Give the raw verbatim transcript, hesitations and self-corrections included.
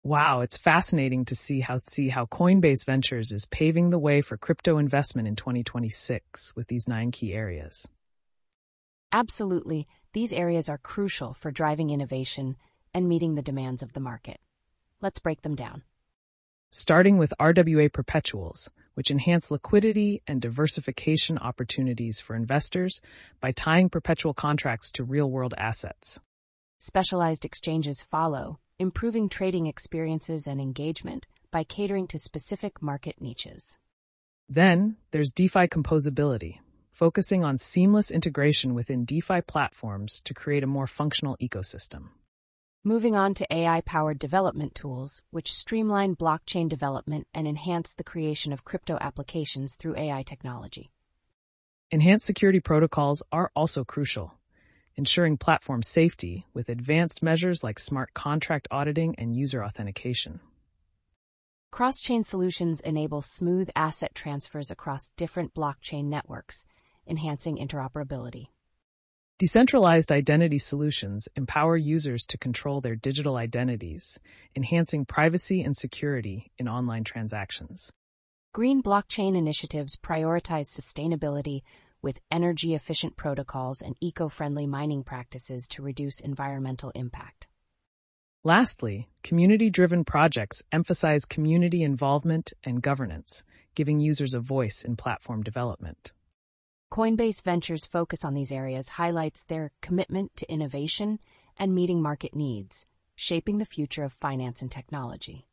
Wow, it's fascinating to see how see how Coinbase Ventures is paving the way for crypto investment in twenty twenty-six with these nine key areas. Absolutely, these areas are crucial for driving innovation and meeting the demands of the market. Let's break them down. Starting with R W A perpetuals, which enhance liquidity and diversification opportunities for investors by tying perpetual contracts to real-world assets. Specialized exchanges follow, improving trading experiences and engagement by catering to specific market niches. Then, there's DeFi composability, focusing on seamless integration within DeFi platforms to create a more functional ecosystem. Moving on to A I-powered development tools, which streamline blockchain development and enhance the creation of crypto applications through A I technology. Enhanced security protocols are also crucial, ensuring platform safety with advanced measures like smart contract auditing and user authentication. Cross-chain solutions enable smooth asset transfers across different blockchain networks, enhancing interoperability. Decentralized identity solutions empower users to control their digital identities, enhancing privacy and security in online transactions. Green blockchain initiatives prioritize sustainability with energy-efficient protocols and eco-friendly mining practices to reduce environmental impact. Lastly, community-driven projects emphasize community involvement and governance, giving users a voice in platform development. Coinbase Ventures' focus on these areas highlights their commitment to innovation and meeting market needs, shaping the future of finance and technology.